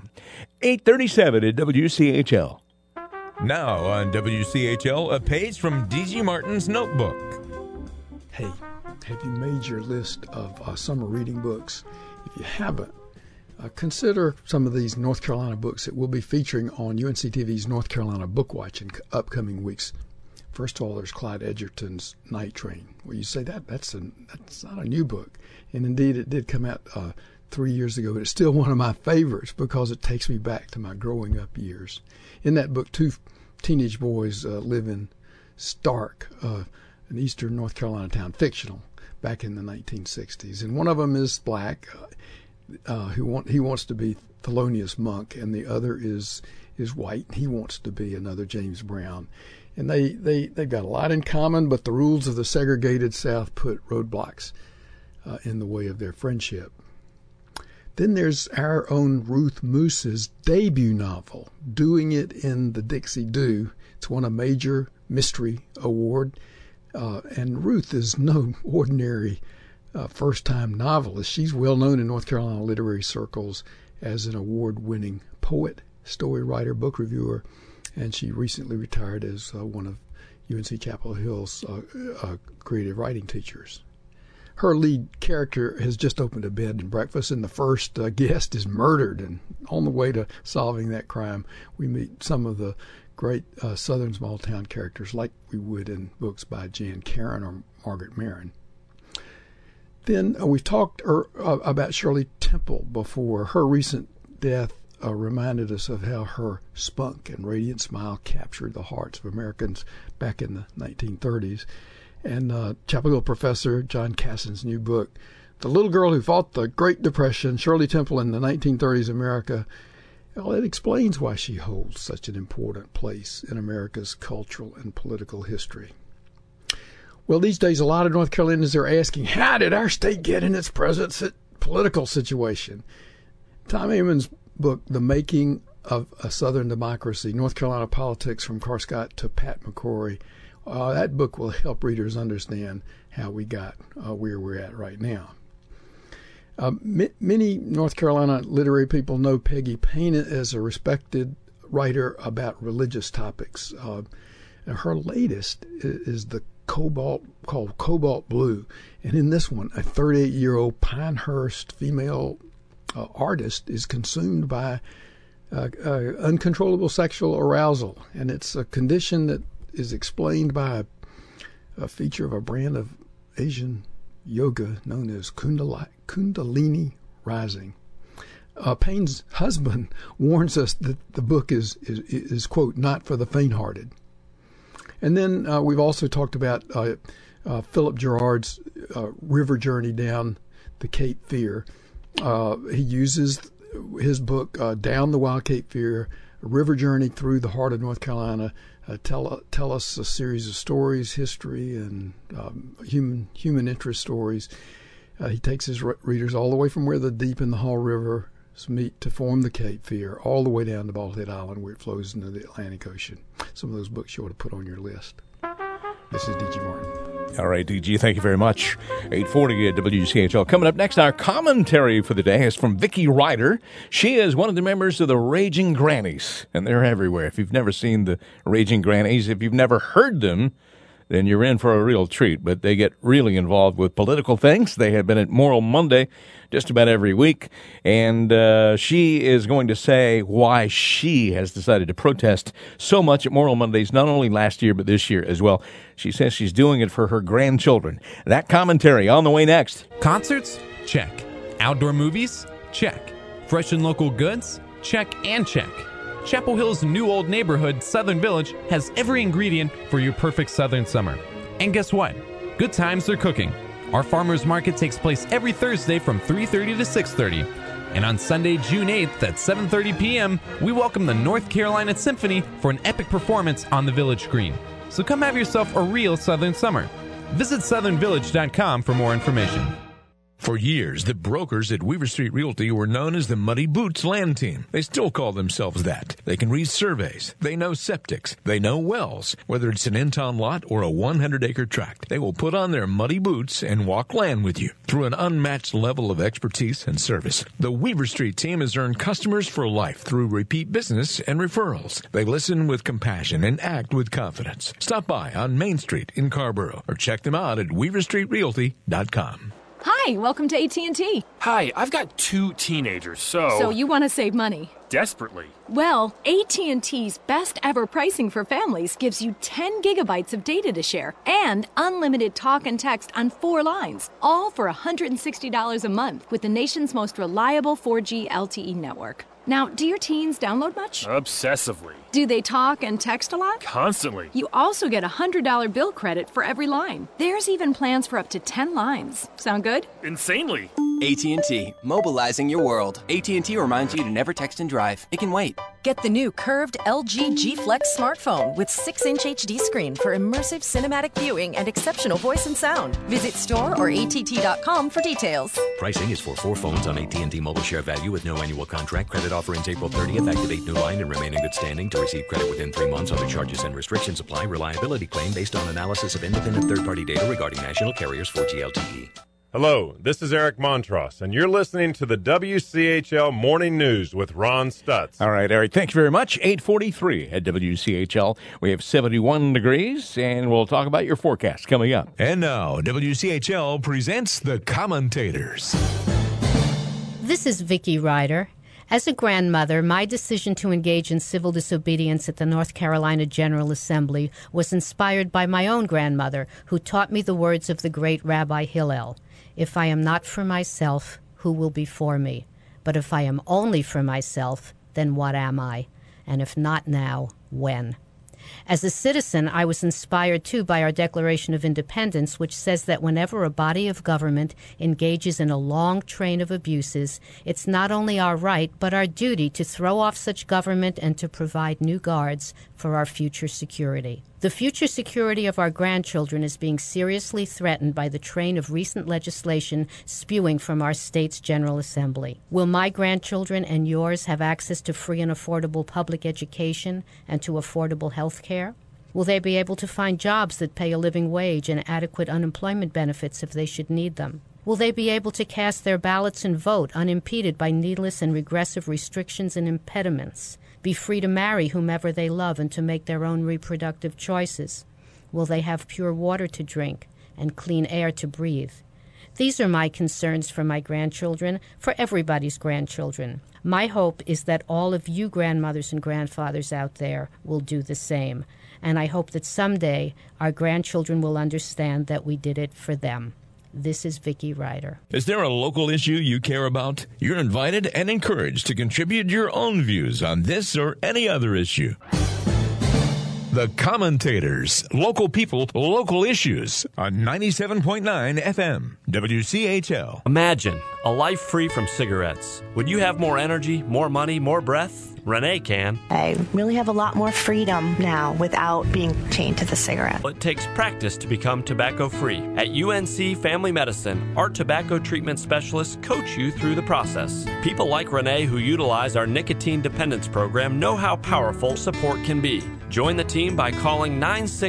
8:37 at WCHL. Now on WCHL, a page from D.G. Martin's notebook. Hey, have you made your list of summer reading books? If you haven't, consider some of these North Carolina books that we'll be featuring on UNC TV's North Carolina Book Watch in upcoming weeks. First of all, there's Clyde Edgerton's Night Train. Well, you say that's not a new book, and indeed it did come out 3 years ago, but it's still one of my favorites because it takes me back to my growing up years. In that book, two teenage boys live in Stark, an eastern North Carolina town, fictional, back in the 1960s, and one of them is black. He wants to be Thelonious Monk, and the other is white. He wants to be another James Brown, and they've got a lot in common, but the rules of the segregated South put roadblocks in the way of their friendship. Then there's our own Ruth Moose's debut novel, Doing It in the Dixie Do. It's won a major mystery award, and Ruth is no ordinary first-time novelist. She's well known in North Carolina literary circles as an award-winning poet, story writer, book reviewer, and she recently retired as one of UNC Chapel Hill's creative writing teachers. Her lead character has just opened a bed and breakfast, and the first guest is murdered. And on the way to solving that crime, we meet some of the great southern small-town characters like we would in books by Jan Karon or Margaret Maron. Then we've talked about Shirley Temple before. Her recent death reminded us of how her spunk and radiant smile captured the hearts of Americans back in the 1930s. and Chapel Hill professor John Cassin's new book, The Little Girl Who Fought the Great Depression, Shirley Temple in the 1930s America. Well, it explains why she holds such an important place in America's cultural and political history. Well, these days, a lot of North Carolinians are asking, how did our state get in its present political situation? Tom Amon's book, The Making of a Southern Democracy, North Carolina Politics from Carscott to Pat McCrory, that book will help readers understand how we got where we're at right now. Many North Carolina literary people know Peggy Payne as a respected writer about religious topics. Her latest is the called Cobalt Blue, and in this one, a 38-year-old Pinehurst female artist is consumed by uncontrollable sexual arousal, and it's a condition that is explained by a feature of a brand of Asian yoga known as Kundalini Rising. Payne's husband warns us that the book is quote, not for the faint-hearted. And then we've also talked about Philip Gerard's river journey down the Cape Fear. He uses his book, Down the Wild Cape Fear, a river journey through the heart of North Carolina, tell us a series of stories, history, and human interest stories. He takes his readers all the way from where the Deep and the Hall River meet to form the Cape Fear, all the way down to Bald Head Island where it flows into the Atlantic Ocean. Some of those books you ought to put on your list. This is D.G. Martin. All right, D.G., thank you very much. 8:40 at WCHL. Coming up next, our commentary for the day is from Vicki Ryder. She is one of the members of the Raging Grannies, and they're everywhere. If you've never seen the Raging Grannies, if you've never heard them, then you're in for a real treat. But they get really involved with political things. They have been at Moral Monday just about every week, and she is going to say why she has decided to protest so much at Moral Mondays, not only last year, but this year as well. She says she's doing it for her grandchildren. That commentary on the way next. Concerts? Check. Outdoor movies? Check. Fresh and local goods? Check and check. Chapel Hill's new old neighborhood, Southern Village, has every ingredient for your perfect Southern summer. And guess what? Good times are cooking. Our farmers market takes place every Thursday from 3:30 to 6:30. And on Sunday, June 8th at 7:30 p.m., we welcome the North Carolina Symphony for an epic performance on the Village Green. So come have yourself a real Southern summer. Visit southernvillage.com for more information. For years, the brokers at Weaver Street Realty were known as the Muddy Boots Land Team. They still call themselves that. They can read surveys. They know septics. They know wells. Whether it's an in-town lot or a 100-acre tract, they will put on their muddy boots and walk land with you through an unmatched level of expertise and service. The Weaver Street team has earned customers for life through repeat business and referrals. They listen with compassion and act with confidence. Stop by on Main Street in Carborough or check them out at weaverstreetrealty.com. Hi, welcome to AT&T. Hi, I've got 2 teenagers, so... So you want to save money? Desperately. Well, AT&T's best ever pricing for families gives you 10 gigabytes of data to share and unlimited talk and text on 4 lines, all for $160 a month with the nation's most reliable 4G LTE network. Now, do your teens download much? Obsessively. Do they talk and text a lot? Constantly. You also get a $100 bill credit for every line. There's even plans for up to 10 lines. Sound good? Insanely. AT&T, mobilizing your world. AT&T reminds you to never text and drive. It can wait. Get the new curved LG G Flex smartphone with 6-inch HD screen for immersive cinematic viewing and exceptional voice and sound. Visit store or att.com for details. Pricing is for 4 phones on AT&T Mobile Share Value with no annual contract. Credit offer ends April 30th. Activate new line and remain in good standing to receive credit within 3 months. Other charges and restrictions apply. Reliability claim based on analysis of independent third-party data regarding national carriers 4G LTE. Hello, this is Eric Montross, and you're listening to the WCHL Morning News with Ron Stutz. All right, Eric, thank you very much. 8:43 at WCHL. We have 71 degrees, and we'll talk about your forecast coming up. And now, WCHL presents the commentators. This is Vicki Ryder. As a grandmother, my decision to engage in civil disobedience at the North Carolina General Assembly was inspired by my own grandmother, who taught me the words of the great Rabbi Hillel. If I am not for myself, who will be for me? But if I am only for myself, then what am I? And if not now, when? As a citizen, I was inspired, too, by our Declaration of Independence, which says that whenever a body of government engages in a long train of abuses, it's not only our right, but our duty to throw off such government and to provide new guards for our future security. The future security of our grandchildren is being seriously threatened by the train of recent legislation spewing from our state's General Assembly. Will my grandchildren and yours have access to free and affordable public education and to affordable health care? Will they be able to find jobs that pay a living wage and adequate unemployment benefits if they should need them? Will they be able to cast their ballots and vote unimpeded by needless and regressive restrictions and impediments? Be free to marry whomever they love and to make their own reproductive choices? Will they have pure water to drink and clean air to breathe? These are my concerns for my grandchildren, for everybody's grandchildren. My hope is that all of you grandmothers and grandfathers out there will do the same. And I hope that someday our grandchildren will understand that we did it for them. This is Vicki Ryder. Is there a local issue you care about? You're invited and encouraged to contribute your own views on this or any other issue. The Commentators, local people, local issues on 97.9 FM, WCHL. Imagine a life free from cigarettes. Would you have more energy, more money, more breath? Renee can. I really have a lot more freedom now without being chained to the cigarette. It takes practice to become tobacco-free. At UNC Family Medicine, our tobacco treatment specialists coach you through the process. People like Renee who utilize our nicotine dependence program know how powerful support can be. Join the team by calling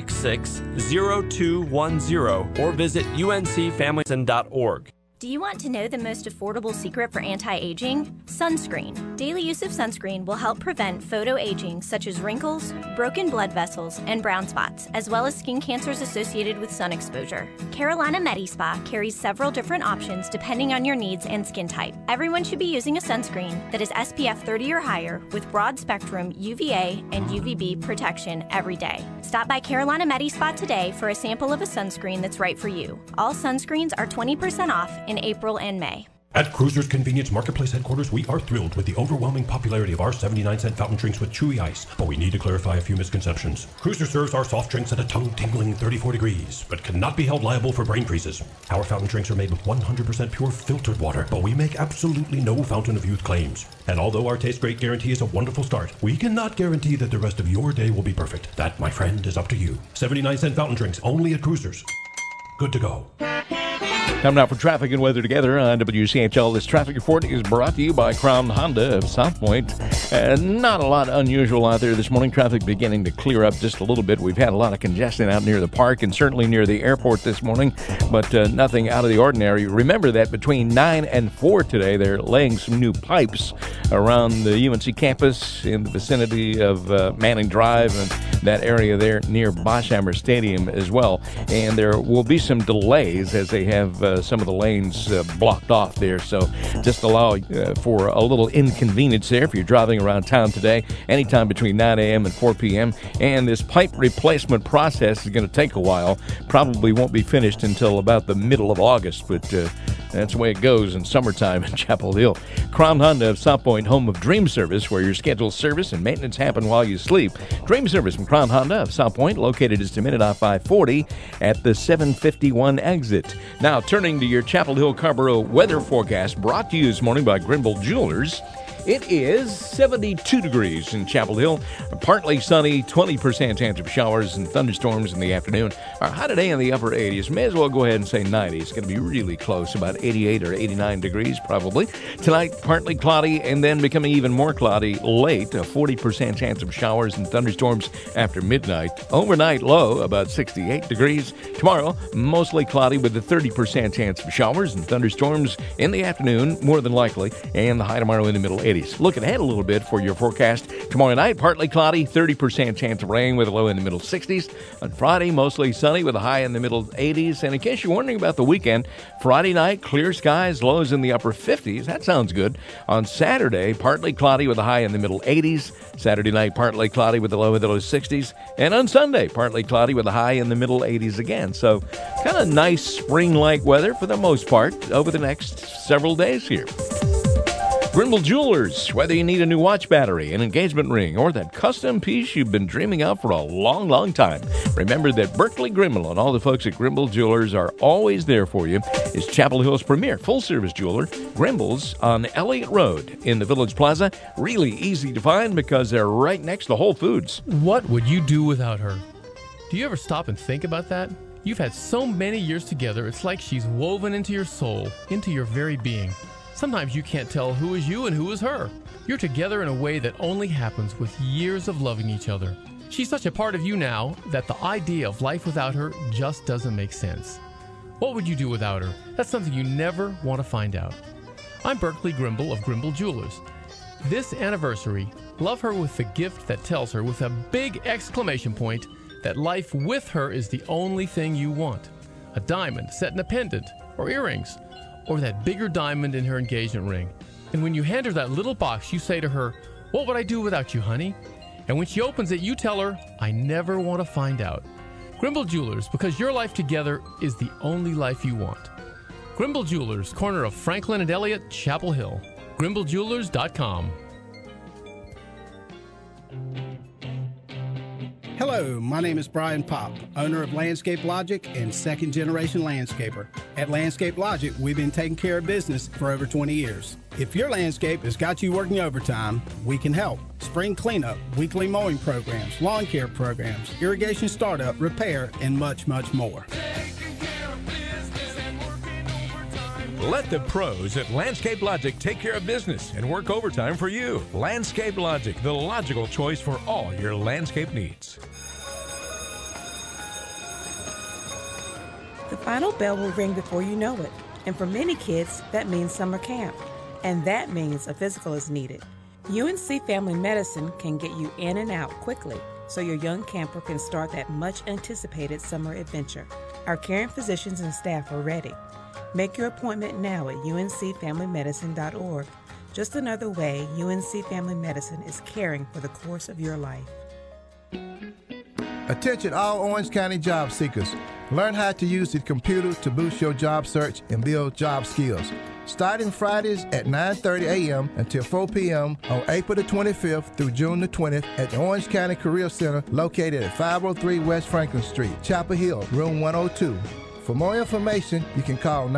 966-0210 or visit uncfamilymedicine.org. Do you want to know the most affordable secret for anti-aging? Sunscreen. Daily use of sunscreen will help prevent photoaging such as wrinkles, broken blood vessels, and brown spots, as well as skin cancers associated with sun exposure. Carolina MediSpa carries several different options depending on your needs and skin type. Everyone should be using a sunscreen that is SPF 30 or higher with broad spectrum UVA and UVB protection every day. Stop by Carolina MediSpa today for a sample of a sunscreen that's right for you. All sunscreens are 20% off in April and May. At Cruiser's Convenience Marketplace headquarters, we are thrilled with the overwhelming popularity of our 79-cent fountain drinks with chewy ice, but we need to clarify a few misconceptions. Cruiser serves our soft drinks at a tongue-tingling 34 degrees, but cannot be held liable for brain freezes. Our fountain drinks are made with 100% pure filtered water, but we make absolutely no Fountain of Youth claims. And although our Taste Great guarantee is a wonderful start, we cannot guarantee that the rest of your day will be perfect. That, my friend, is up to you. 79-cent fountain drinks only at Cruiser's. Good to go. Time now for traffic and weather together on WCHL. This traffic report is brought to you by Crown Honda of South Point. Not a lot unusual out there this morning. Traffic beginning to clear up just a little bit. We've had a lot of congestion out near the park and certainly near the airport this morning, but nothing out of the ordinary. Remember that between 9 and 4 today, they're laying some new pipes around the UNC campus in the vicinity of Manning Drive and that area there near Boschheimer Stadium as well. And there will be some delays as they have some of the lanes blocked off there. So just allow for a little inconvenience there if you're driving around town today, anytime between 9 a.m. and 4 p.m. And this pipe replacement process is going to take a while. Probably won't be finished until about the middle of August, but that's the way it goes in summertime in Chapel Hill. Crown Honda of South Point, home of Dream Service, where your scheduled service and maintenance happen while you sleep. Dream Service from Crown Honda of South Point, located just a minute off I-40 at the 751 exit. Now, turning to your Chapel Hill Carrboro weather forecast, brought to you this morning by Grimble Jewelers. It is 72 degrees in Chapel Hill. Partly sunny, 20% chance of showers and thunderstorms in the afternoon. Our high today in the upper 80s. May as well go ahead and say 90. It's going to be really close, about 88 or 89 degrees probably. Tonight, partly cloudy and then becoming even more cloudy late. A 40% chance of showers and thunderstorms after midnight. Overnight low, about 68 degrees. Tomorrow, mostly cloudy with a 30% chance of showers and thunderstorms in the afternoon, more than likely. And the high tomorrow in the middle 80s. Looking ahead a little bit for your forecast. Tomorrow night, partly cloudy, 30% chance of rain with a low in the middle 60s. On Friday, mostly sunny with a high in the middle 80s. And in case you're wondering about the weekend, Friday night, clear skies, lows in the upper 50s. That sounds good. On Saturday, partly cloudy with a high in the middle 80s. Saturday night, partly cloudy with a low in the low 60s. And on Sunday, partly cloudy with a high in the middle 80s again. So kind of nice spring-like weather for the most part over the next several days here. Grimble Jewelers. Whether you need a new watch battery, an engagement ring, or that custom piece you've been dreaming of for a long, long time, remember that Berkeley Grimble and all the folks at Grimble Jewelers are always there for you. It's Chapel Hill's premier full-service jeweler, Grimble's on Elliott Road in the Village Plaza. Really easy to find because they're right next to Whole Foods. What would you do without her? Do you ever stop and think about that? You've had so many years together, it's like she's woven into your soul, into your very being. Sometimes you can't tell who is you and who is her. You're together in a way that only happens with years of loving each other. She's such a part of you now that the idea of life without her just doesn't make sense. What would you do without her? That's something you never want to find out. I'm Berkeley Grimble of Grimble Jewelers. This anniversary, love her with the gift that tells her with a big exclamation point that life with her is the only thing you want. A diamond set in a pendant, or earrings, or that bigger diamond in her engagement ring. And when you hand her that little box, you say to her, "What would I do without you, honey?" And when she opens it, you tell her, "I never want to find out." Grimble Jewelers, because your life together is the only life you want. Grimble Jewelers, corner of Franklin and Elliott, Chapel Hill. GrimbleJewelers.com. Hello, my name is Brian Popp, owner of Landscape Logic and second generation landscaper. At Landscape Logic, we've been taking care of business for over 20 years. If your landscape has got you working overtime, we can help. Spring cleanup, weekly mowing programs, lawn care programs, irrigation startup, repair, and much, much more. Let the pros at Landscape Logic take care of business and work overtime for you. Landscape Logic, the logical choice for all your landscape needs. The final bell will ring before you know it. And for many kids, that means summer camp. And that means a physical is needed. UNC Family Medicine can get you in and out quickly so your young camper can start that much anticipated summer adventure. Our caring physicians and staff are ready. Make your appointment now at uncfamilymedicine.org. Just another way UNC Family Medicine is caring for the course of your life. Attention all Orange County job seekers. Learn how to use the computer to boost your job search and build job skills. Starting Fridays at 9:30 a.m. until 4 p.m. on April the 25th through June the 20th at the Orange County Career Center located at 503 West Franklin Street, Chapel Hill, room 102. For more information, you can call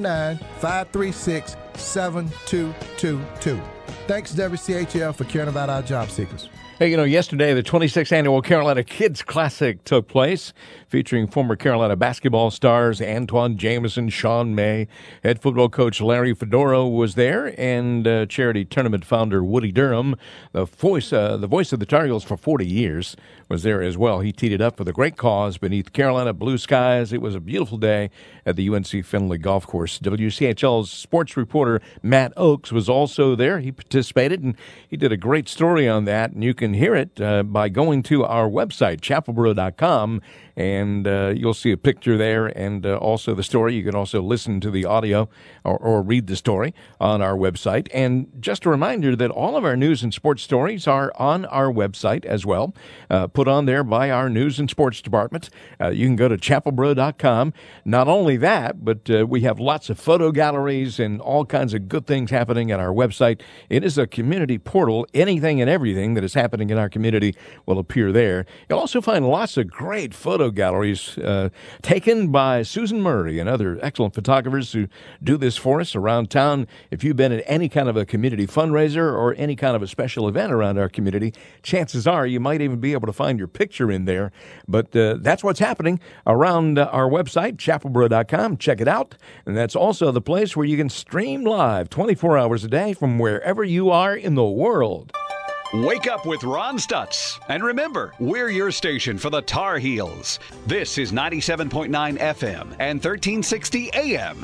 919-536-7222. Thanks WCHL for caring about our job seekers. Hey, yesterday the 26th Annual Carolina Kids Classic took place, featuring former Carolina basketball stars Antoine Jameson, Sean May. Head football coach Larry Fedora was there, and charity tournament founder Woody Durham, the voice of the Tar Heels for 40 years, was there as well. He teed it up for the great cause beneath Carolina blue skies. It was a beautiful day at the UNC Findlay Golf Course. WCHL's sports reporter Matt Oakes was also there. He participated, and he did a great story on that, and you can hear it by going to our website, chapelboro.com, and you'll see a picture there and also the story. You can also listen to the audio or read the story on our website. And just a reminder that all of our news and sports stories are on our website as well, put on there by our news and sports department. You can go to chapelboro.com. Not only that, but we have lots of photo galleries and all kinds of good things happening at our website. It is a community portal. Anything and everything that is happening in our community will appear there. You'll also find lots of great photo galleries taken by Susan Murray and other excellent photographers who do this for us around town. If you've been at any kind of a community fundraiser or any kind of a special event around our community, chances are you might even be able to find your picture in there. But that's what's happening around our website, chapelboro.com. Check it out. And that's also the place where you can stream live 24 hours a day from wherever you are in the world. Wake up with Ron Stutz. And remember, we're your station for the Tar Heels. This is 97.9 FM and 1360 AM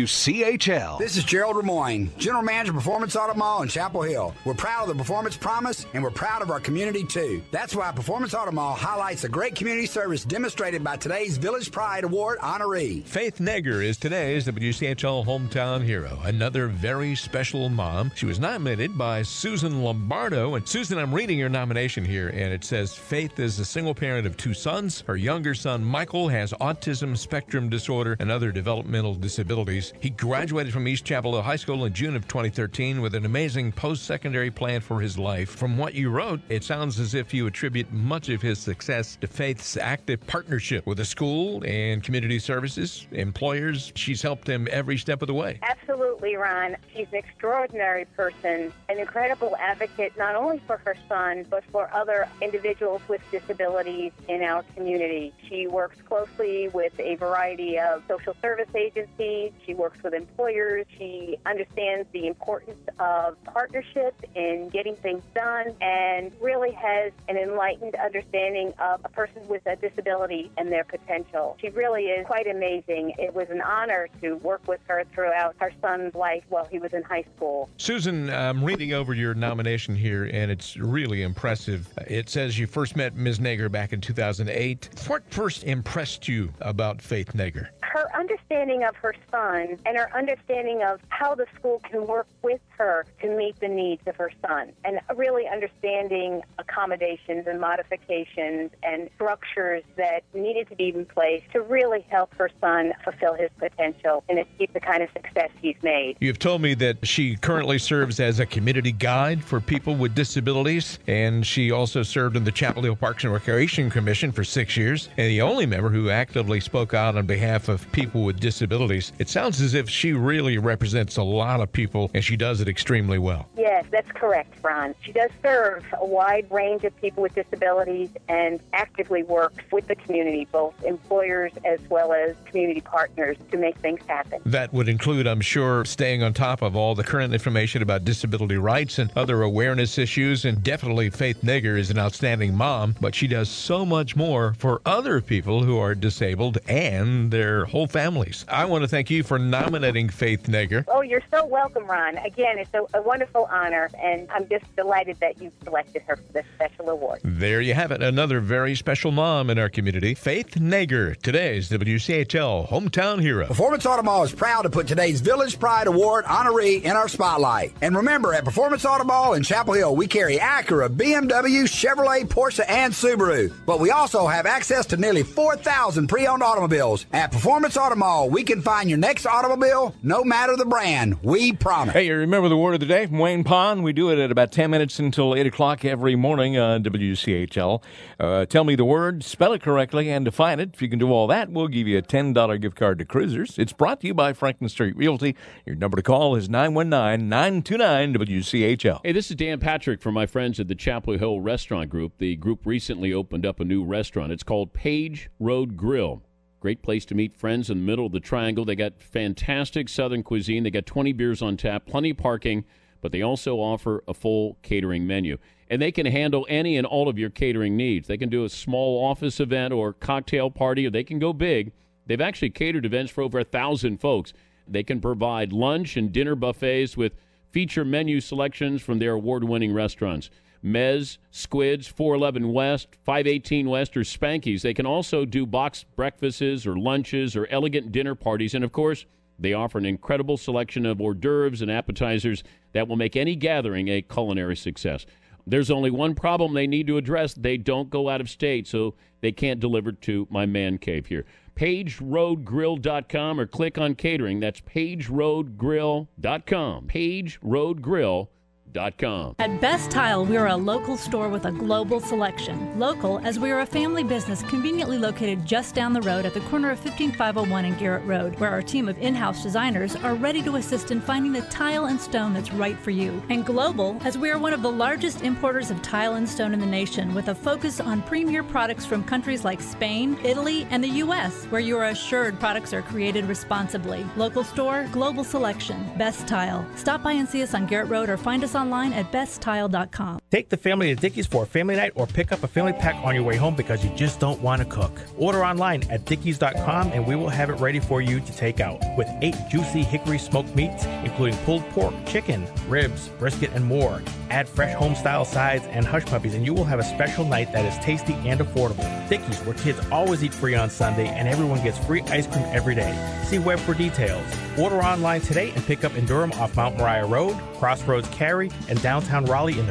WCHL. This is Gerald Lemoyne, General Manager of Performance Auto Mall in Chapel Hill. We're proud of the Performance Promise, and we're proud of our community, too. That's why Performance Auto Mall highlights the great community service demonstrated by today's Village Pride Award honoree. Faith Neger is today's WCHL hometown hero, another very special mom. She was nominated by Susan Lombardo and Susan, I'm reading your nomination here, and it says Faith is a single parent of 2 sons. Her younger son, Michael, has autism spectrum disorder and other developmental disabilities. He graduated from East Chapel Hill High School in June of 2013 with an amazing post-secondary plan for his life. From what you wrote, it sounds as if you attribute much of his success to Faith's active partnership with the school and community services, employers. She's helped him every step of the way. Absolutely, Ron. She's an extraordinary person, an incredible advocate, not only for her son, but for other individuals with disabilities in our community. She works closely with a variety of social service agencies. She works with employers. She understands the importance of partnership in getting things done and really has an enlightened understanding of a person with a disability and their potential. She really is quite amazing. It was an honor to work with her throughout her son's life while he was in high school. Susan, I'm reading over your nomination here, and it's really impressive. It says you first met Ms. Nager back in 2008. What first impressed you about Faith Nager? Her understanding of her son and her understanding of how the school can work with her to meet the needs of her son, and really understanding accommodations and modifications and structures that needed to be in place to really help her son fulfill his potential and achieve the kind of success he's made. You've told me that she currently serves as a community guide for people with disabilities, and she also served in the Chapel Hill Parks and Recreation Commission for 6 years, and the only member who actively spoke out on behalf of people with disabilities. It sounds as if she really represents a lot of people, and she does it extremely well. Yes, that's correct, Ron. She does serve a wide range of people with disabilities and actively works with the community, both employers as well as community partners, to make things happen. That would include, I'm sure, staying on top of all the current information about disability rights and other awareness issues, and definitely Faith Nager is an outstanding mom, but she does so much more for other people who are disabled and their whole families. I want to thank you for nominating Faith Nager. Oh, you're so welcome, Ron. Again, it's a wonderful honor, and I'm just delighted that you selected her for this special award. There you have it, another very special mom in our community, Faith Nager, today's WCHL Hometown Hero. Performance Auto Mall is proud to put today's Village Pride Award honoree in our spotlight. And remember, at Performance Auto Mall in Chapel Hill, we carry Acura, BMW, Chevrolet, Porsche, and Subaru. But we also have access to nearly 4,000 pre-owned automobiles. At Performance Auto Mall, we can find your next automobile, no matter the brand. We promise. Hey, you remember the word of the day from Wayne Pond? We do it at about 10 minutes until 8 o'clock every morning on WCHL. Tell me the word, spell it correctly, and define it. If you can do all that, we'll give you a $10 gift card to Cruisers. It's brought to you by Franklin Street Realty. Your number to call is 919-929-WCHL. Hey, this is Dan Patrick from my friends at the Chapel Hill Restaurant Group. The group recently opened up a new restaurant. It's called Page Road Grill. Great place to meet friends in the middle of the triangle. They got fantastic Southern cuisine. They got 20 beers on tap, plenty of parking, but they also offer a full catering menu. And they can handle any and all of your catering needs. They can do a small office event or cocktail party, or they can go big. They've actually catered events for over 1,000 folks. They can provide lunch and dinner buffets with feature menu selections from their award-winning restaurants. Mez, Squids, 411 West, 518 West, or Spanky's. They can also do boxed breakfasts or lunches or elegant dinner parties. And, of course, they offer an incredible selection of hors d'oeuvres and appetizers that will make any gathering a culinary success. There's only one problem they need to address. They don't go out of state, so they can't deliver to my man cave here. PageRoadGrill.com or click on catering. That's PageRoadGrill.com. PageRoadGrill.com. At Best Tile, we are a local store with a global selection. Local, as we are a family business conveniently located just down the road at the corner of 15501 and Garrett Road, where our team of in-house designers are ready to assist in finding the tile and stone that's right for you. And global, as we are one of the largest importers of tile and stone in the nation, with a focus on premier products from countries like Spain, Italy, and the U.S., where you are assured products are created responsibly. Local store, global selection. Best Tile. Stop by and see us on Garrett Road or find us online at besttile.com. Take the family to Dickey's for a family night or pick up a family pack on your way home because you just don't want to cook. Order online at dickeys.com and we will have it ready for you to take out. With 8 juicy hickory smoked meats, including pulled pork, chicken, ribs, brisket, and more. Add fresh home-style sides and hush puppies and you will have a special night that is tasty and affordable. Dickey's, where kids always eat free on Sunday and everyone gets free ice cream every day. See web for details. Order online today and pick up in Durham off Mount Moriah Road, Crossroads Cary, and downtown Raleigh in the Red Hat Tower.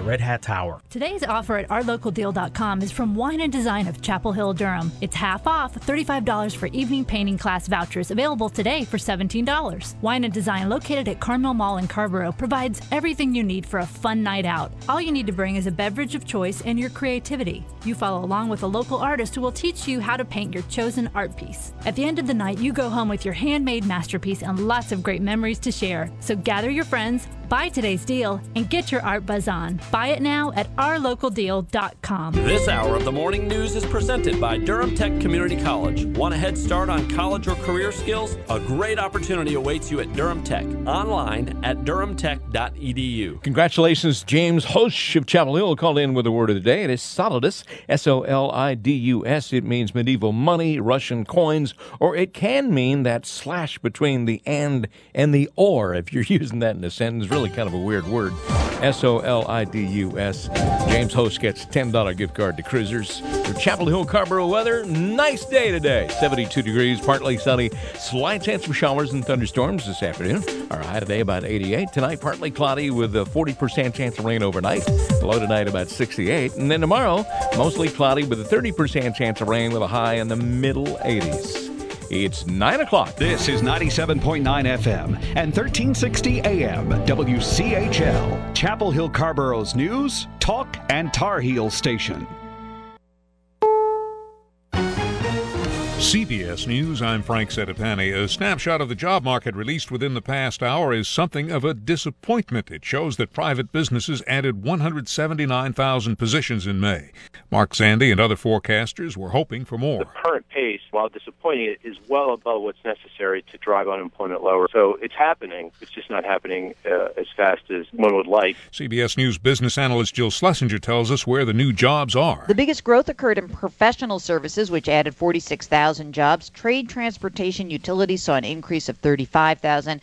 tower. Today's offer at ourlocaldeal.com is from Wine and Design of Chapel Hill, Durham. It's half off, $35 for evening painting class vouchers, available today for $17. Wine and Design, located at Carmel Mall in Carrboro, provides everything you need for a fun night out. All you need to bring is a beverage of choice and your creativity. You follow along with a local artist who will teach you how to paint your chosen art piece. At the end of the night, you go home with your handmade masterpiece and lots of great memories to share. So gather your friends, buy today's deal, and get your art buzz on. Buy it now at ourlocaldeal.com. This hour of the morning news is presented by Durham Tech Community College. Want a head start on college or career skills? A great opportunity awaits you at Durham Tech. Online at durhamtech.edu. Congratulations, James Hosch of Chapel Hill called in with the word of the day. It is solidus, S-O-L-I-D-U-S. It means medieval money, Russian coins, or it can mean that slash between the and the or, if you're using that in a sentence. Really kind of a weird word. S-O-L-I-D-U-S. James Host gets $10 gift card to Cruisers. For Chapel Hill, Carrboro weather, nice day today. 72 degrees, partly sunny, slight chance of showers and thunderstorms this afternoon. Our high today about 88. Tonight, partly cloudy with a 40% chance of rain overnight. Low tonight about 68. And then tomorrow, mostly cloudy with a 30% chance of rain with a high in the middle 80s. It's 9 o'clock. This is 97.9 FM and 1360 AM WCHL, Chapel Hill Carrboro's news, talk, and Tar Heel station. CBS News, I'm Frank Settipani. A snapshot of the job market released within the past hour is something of a disappointment. It shows that private businesses added 179,000 positions in May. Mark Sandy and other forecasters were hoping for more. The current pace, while disappointing, is well above what's necessary to drive unemployment lower. So it's happening. It's just not happening as fast as one would like. CBS News business analyst Jill Schlesinger tells us where the new jobs are. The biggest growth occurred in professional services, which added 46,000 jobs. Trade, transportation, utilities saw an increase of 35,000.